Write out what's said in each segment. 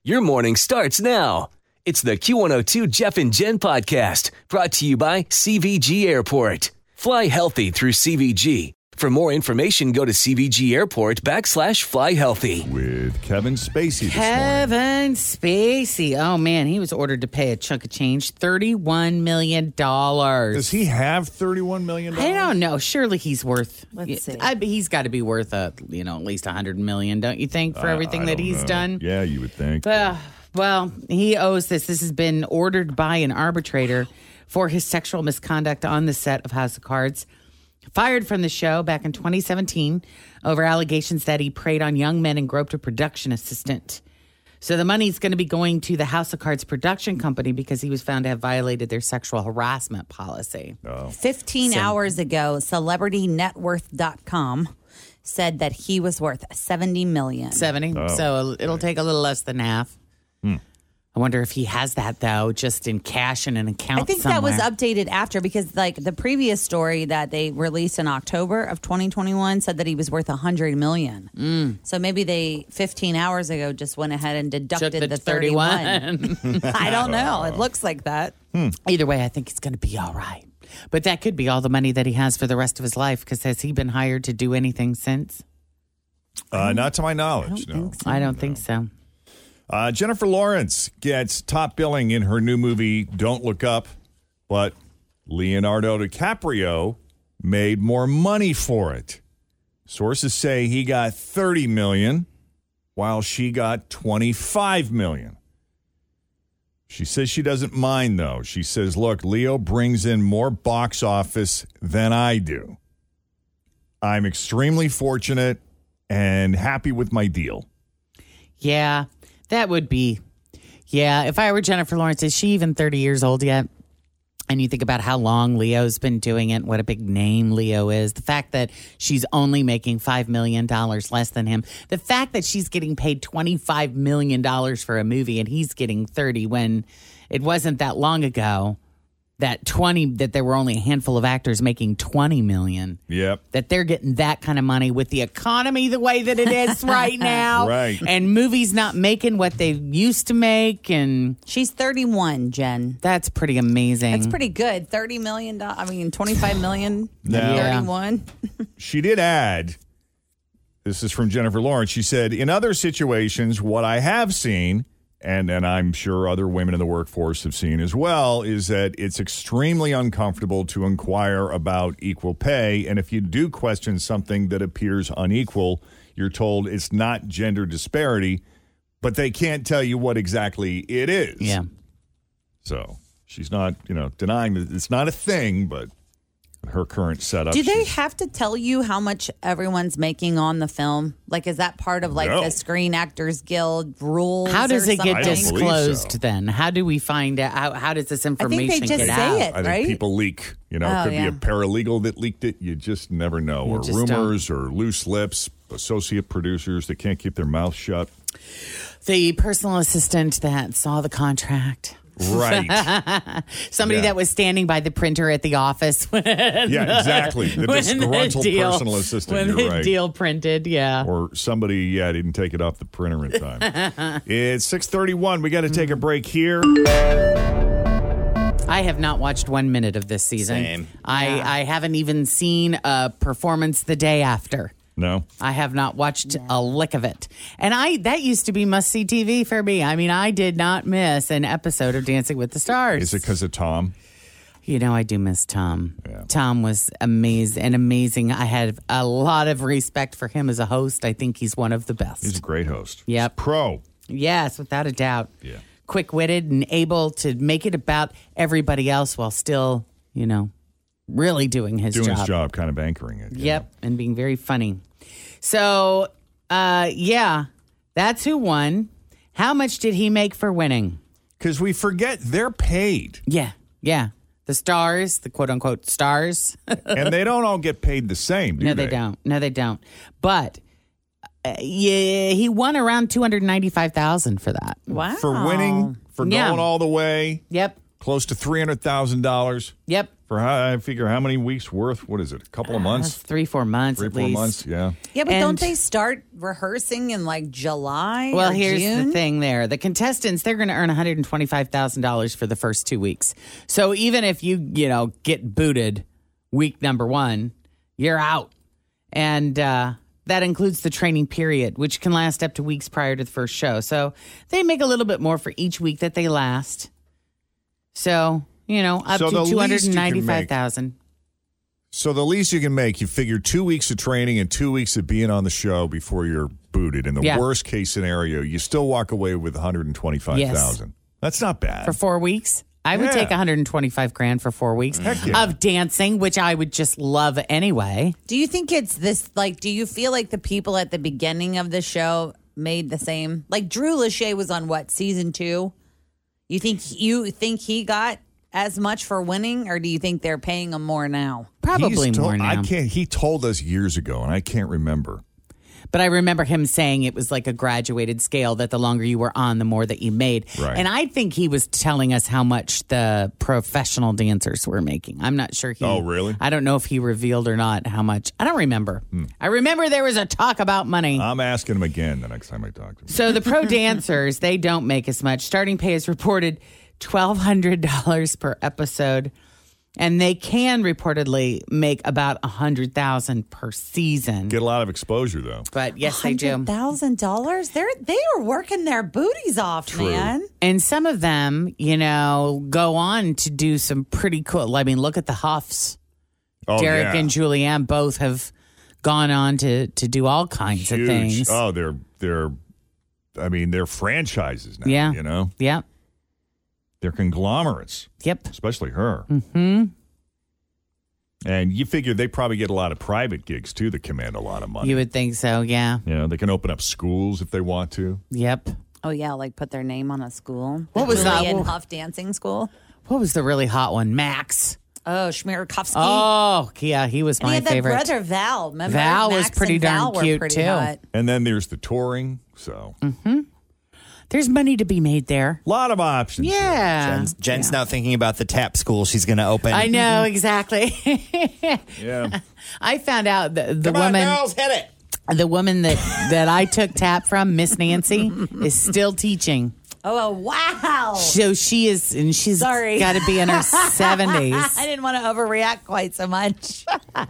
Your morning starts now. It's the Q102 Jeff and Jen podcast brought to you by CVG Airport. Fly healthy through CVG. For more information, go to CVG Airport /fly healthy. With Kevin Spacey this morning. Kevin Spacey. Oh, man, he was ordered to pay a chunk of change, $31 million. Does he have $31 million? I don't know. Surely he's worth, Let's see. He's got to be worth at least $100 million, don't you think, for everything that he's done? Yeah, you would think. Well, he owes this. This has been ordered by an arbitrator for his sexual misconduct on the set of House of Cards. Fired from the show back in 2017 over allegations that he preyed on young men and groped a production assistant. So the money's going to be going to the House of Cards production company because he was found to have violated their sexual harassment policy. 15 hours ago, CelebrityNetWorth.com said that he was worth $70 million. 70. So it'll take a little less than half. I wonder if he has that, though, just in cash in an account I think somewhere. that was updated after because the previous story that they released in October of 2021 said that he was worth $100 million. So maybe they 15 hours ago just went ahead and deducted the 31. I don't know. It looks like that. Either way, I think he's going to be all right. But that could be all the money that he has for the rest of his life, because has he been hired to do anything since? Not to my knowledge, no. I don't think so. Jennifer Lawrence gets top billing in her new movie, Don't Look Up, but Leonardo DiCaprio made more money for it. Sources say he got $30 million, while she got $25 million. She says she doesn't mind, though. She says, look, Leo brings in more box office than I do. I'm extremely fortunate and happy with my deal. Yeah. That would be, if I were Jennifer Lawrence, is she even 30 years old yet? And you think about how long Leo's been doing it, what a big name Leo is. The fact that she's only making $5 million less than him. The fact that she's getting paid $25 million for a movie and he's getting 30 when it wasn't that long ago that there were only a handful of actors making $20 million. Yep. That they're getting that kind of money with the economy the way that it is right now. Right. And movies not making what they used to make. And she's 31, Jen. That's pretty amazing. That's pretty good. $30 million. I mean, $25 million. Now, 31. She did add, this is from Jennifer Lawrence, she said, in other situations, what I have seen, and I'm sure other women in the workforce have seen as well, is that it's extremely uncomfortable to inquire about equal pay. And if you do question something that appears unequal, you're told it's not gender disparity, but they can't tell you what exactly it is. Yeah. So she's not, denying that it's not a thing, but her current setup. Do they have to tell you how much everyone's making on the film? Like, is that part of No. the Screen Actors Guild rules? How does it get I don't believe disclosed so. then? How do we find out? How does this information they just get say out? it. I think right? people leak. It could Oh, be yeah. a paralegal that leaked it. You just never know. You Or just rumors or loose lips, associate producers that can't keep their mouth shut. The personal assistant that saw the contract. Right. Somebody Yeah. that was standing by the printer at the office. Yeah, exactly. The disgruntled personal assistant. When You're the right. deal printed, yeah. Or somebody, didn't take it off the printer in time. It's 6:31. We got to take a break here. I have not watched 1 minute of this season. Same. I haven't even seen a performance the day after. No. I have not watched a lick of it. And that used to be must-see TV for me. I mean, I did not miss an episode of Dancing with the Stars. Is it because of Tom? I do miss Tom. Yeah. Tom was amazing. I had a lot of respect for him as a host. I think he's one of the best. He's a great host. Yep. He's pro. Yes, without a doubt. Yeah. Quick-witted and able to make it about everybody else while still, really doing his job. Doing his job, kind of anchoring it. Yep, and being very funny. So, that's who won. How much did he make for winning? Because we forget they're paid. Yeah. The stars, the quote-unquote stars. And they don't all get paid the same, do No, they don't. But, he won around $295,000 for that. Wow. For winning, for Yeah. going all the way. Yep. close to $300,000. Yep. For I figure how many weeks worth? What is it? A couple of months? 3-4 months at 3-4 least. months, yeah. Yeah, but And- don't they start rehearsing in like July? Well, or here's June? the thing there. The contestants, they're going to earn $125,000 for the first 2 weeks. So even if you get booted week number 1, you're out. And that includes the training period, which can last up to weeks prior to the first show. So they make a little bit more for each week that they last. So, up So to the least you can make- $295,000. So the least you can make, you figure 2 weeks of training and 2 weeks of being on the show before you're booted. In the Yeah. worst case scenario, you still walk away with $125,000. That's not bad. For 4 weeks? I would Yeah. take $125,000 for 4 weeks Heck yeah. of dancing, which I would just love anyway. Do you think it's this? Like, do you feel like the people at the beginning of the show made the same? Like Drew Lachey was on what, season 2? You think he got as much for winning, or do you think they're paying him more now? Probably He's more told- now. He told us years ago, and I can't remember. But I remember him saying it was like a graduated scale, that the longer you were on, the more that you made. Right. And I think he was telling us how much the professional dancers were making. I'm not sure he. Oh, really? I don't know if he revealed or not how much. I don't remember. I remember there was a talk about money. I'm asking him again the next time I talk to him. So the pro dancers, they don't make as much. Starting pay is reported $1,200 per episode. And they can reportedly make about $100,000 per season. Get a lot of exposure, though. But yes, they do. $100,000? They are working their booties off, True. man. And some of them, go on to do some pretty cool. I mean, look at the Huffs. Oh, Derek yeah. and Julianne both have gone on to do all kinds of Huge. things. Oh, they're franchises now. Yeah. Yep. They're conglomerates, Yep. especially her. Mm-hmm. And you figure they probably get a lot of private gigs, too, that command a lot of money. You would think so. Yeah. They can open up schools if they want to. Yep. Oh yeah, like put their name on a school. What was that? Julianne Huff dancing school? What was the really hot one? Max. Oh, Schmierkowski. Oh, yeah. He was and he my had favorite. that brother Val. Remember? Val was Max pretty and darn Val were cute, pretty too. hot. And then there's the touring. So There's money to be made there. a lot of options. Yeah. Jen's now thinking about the tap school she's going to open. I know, exactly. Yeah. I found out the Come on, woman. girls, hit it. The woman that I took tap from, Miss Nancy, is still teaching. Oh, wow. So she is, and she's Sorry. got to be in her 70s. I didn't want to overreact quite so much.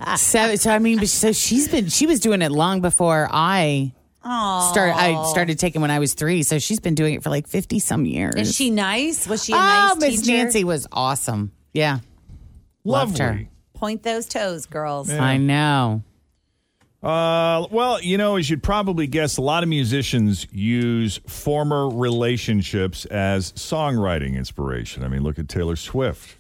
So she was doing it long before I started taking when I was 3. So she's been doing it for like 50 some years. Is she nice? Was she a nice Miss teacher? Nancy was awesome. Yeah. Loved her. Lovely. Point those toes, girls. I know. Well, as you'd probably guess, a lot of musicians use former relationships as songwriting inspiration. I mean, look at Taylor Swift.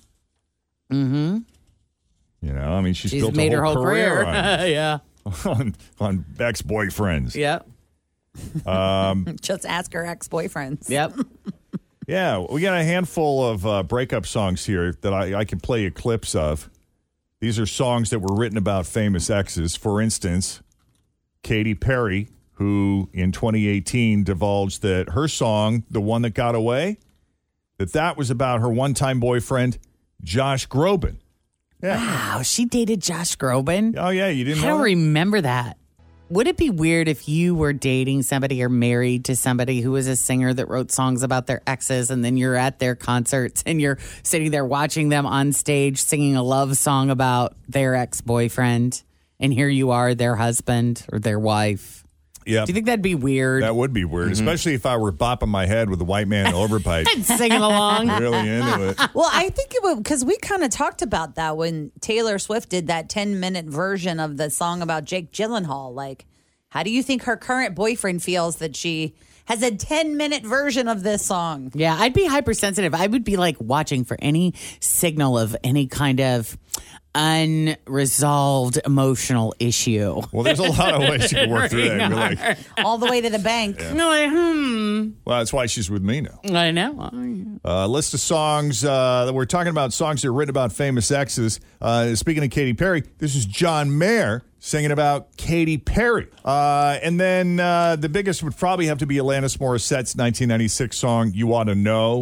Mm-hmm. She's built made a her whole career. Yeah. on ex-boyfriends. Yep. Just ask her ex-boyfriends. Yep. Yeah, we got a handful of breakup songs here that I can play you clips of. These are songs that were written about famous exes. For instance, Katy Perry, who in 2018 divulged that her song, The One That Got Away, that was about her one-time boyfriend, Josh Groban. Yeah. Wow, she dated Josh Groban? Oh, yeah, you didn't I know don't that? remember that. Would it be weird if you were dating somebody or married to somebody who was a singer that wrote songs about their exes, and then you're at their concerts and you're sitting there watching them on stage singing a love song about their ex-boyfriend, and here you are, their husband or their wife? Yeah. Do you think that'd be weird? That would be weird, especially if I were bopping my head with the white man in the overpipe. Singing along? Really into it. Well, I think it would, because we kind of talked about that when Taylor Swift did that 10-minute version of the song about Jake Gyllenhaal. Like, how do you think her current boyfriend feels that she has a 10-minute version of this song? Yeah, I'd be hypersensitive. I would be like watching for any signal of any kind of unresolved emotional issue. Well, there's a lot of ways you can work through that. You're like, All the way to the bank. You're like, well, that's why she's with me now. I know. List of songs that we're talking about, songs that are written about famous exes. Speaking of Katy Perry, this is John Mayer singing about Katy Perry. And then the biggest would probably have to be Alanis Morissette's 1996 song, You Ought to Know.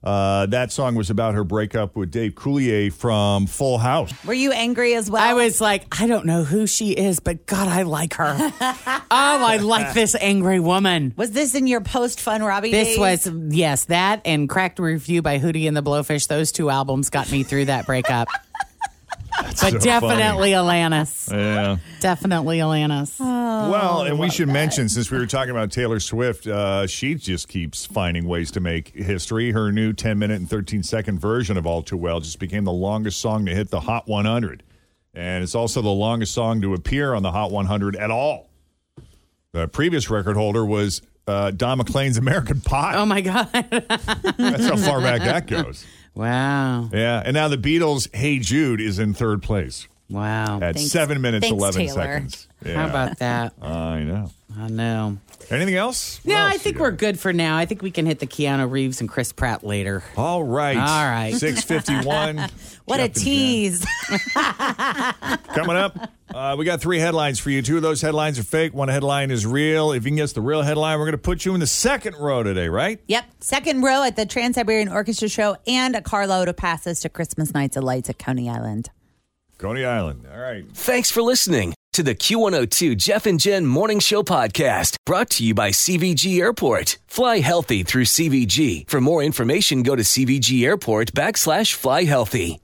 That song was about her breakup with Dave Coulier from Full House. Were you angry as well? I was like, I don't know who she is, but God, I like her. I like this angry woman. Was this in your post-Fun Robbie This days? was, yes, that and Cracked Review by Hootie and the Blowfish. Those two albums got me through that breakup. But so definitely Alanis. Yeah. Definitely Alanis. Well, and we should mention, since we were talking about Taylor Swift, she just keeps finding ways to make history. Her new 10-minute and 13-second version of All Too Well just became the longest song to hit the Hot 100. And it's also the longest song to appear on the Hot 100 at all. The previous record holder was Don McLean's American Pie. Oh, my God. That's how far back that goes. Wow. Yeah, and now the Beatles' Hey Jude is in third place Wow. at Thanks. 7 minutes, Thanks, 11 Taylor. seconds. Yeah. How about that? I know. I know. Anything else? What No, else I think you we're got? good for now. I think we can hit the Keanu Reeves and Chris Pratt later. All right. All right. 6:51. What a Jeff and Jen. tease. Coming up, we got 3 headlines for you. 2 of those headlines are fake. 1 headline is real. If you can guess the real headline, we're going to put you in the second row today, right? Yep. Second row at the Trans-Siberian Orchestra Show and a carload of passes to Christmas Nights of Lights at Coney Island. Coney Island. All right. Thanks for listening to the Q102 Jeff and Jen Morning Show podcast, brought to you by CVG Airport. Fly healthy through CVG. For more information, go to CVG Airport /fly healthy.